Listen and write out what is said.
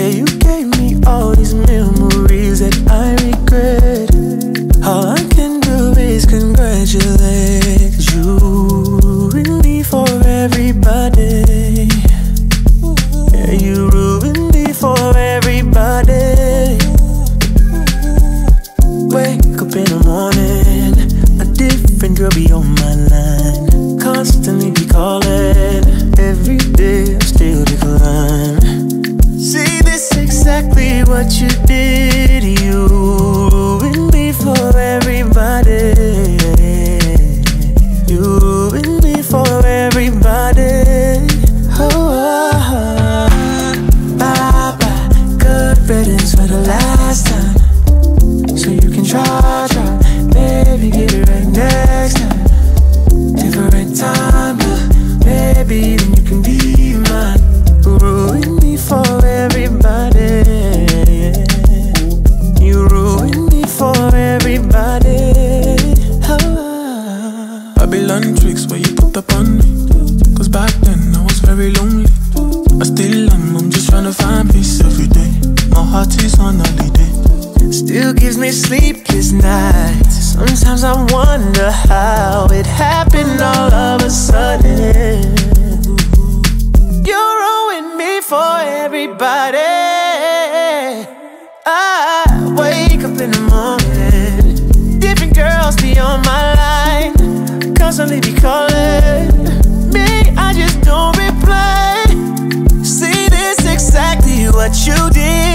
Yeah, you gave me all these memories that I regret. All I can do is congratulate, 'cause you ruined me for everybody. Yeah, you ruined me for everybody. Wake up in the morning, a different girl be on my line, constantly be calling. Every day I still decline. See, this exactly what you did. You ruined me for everybody. You ruined me for everybody. Oh, bye-bye, good riddance for the last time. So you can try, baby, get it right next time. Different time, but baby, then you can be mine. Ruin me for everybody. You ruin me for everybody. Babylon tricks where you put up on me. 'Cause back then I was very lonely. I still am, I'm just trying to find peace every day. My heart is on holiday. Still gives me sleepless nights. Sometimes I wonder how it happened all of a sudden. You ruined me for everybody. I wake up in the morning, different girls be on my line, constantly be calling me, I just don't reply. See, this exactly what you did.